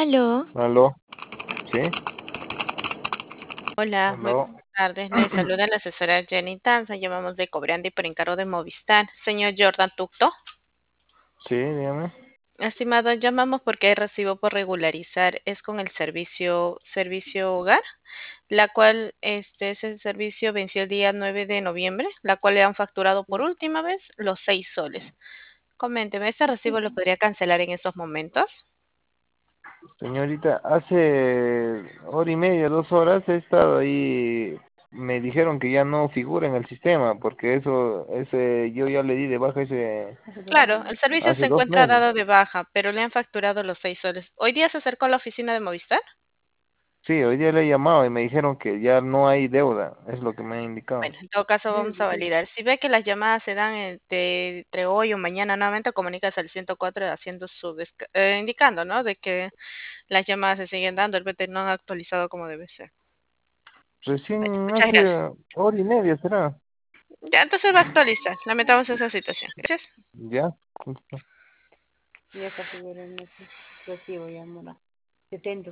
Aló, Aló, sí, hola, muy aló, buenas tardes. Le saluda la asesora Jenny Tanza. Llamamos de Cobrando y por encargo de Movistar. Señor Jordan Tucto. sí, dígame. Estimado, llamamos porque hay recibo por regularizar. Es con el servicio hogar, la cual ese servicio venció el día 9 de noviembre, la cual le han facturado por última vez los 6 soles. Coménteme, ¿este recibo lo podría cancelar en estos momentos? Señorita, hace hora y media, 2 horas he estado ahí. Me dijeron que ya no figura en el sistema porque yo ya le di de baja ese Claro, el servicio se hace dos encuentra meses. dado de baja, pero le han facturado los 6 soles. ¿Hoy día se acercó a la oficina de Movistar? Sí, hoy día le he llamado y me dijeron que ya no hay deuda, es lo que me han indicado. Bueno, en todo caso vamos a validar. Si ve que las llamadas se dan entre hoy o mañana nuevamente, comunícase al 104 haciendo indicando, ¿no? De que las llamadas se siguen dando, el PT no han actualizado como debe ser. Bueno, Recién muchas hace gracias. hora y media, ¿será? Ya, entonces va a actualizar. Lamentamos esa situación. Gracias. Ya. Ya está figurando aquí. Recibo ya, mora. 70.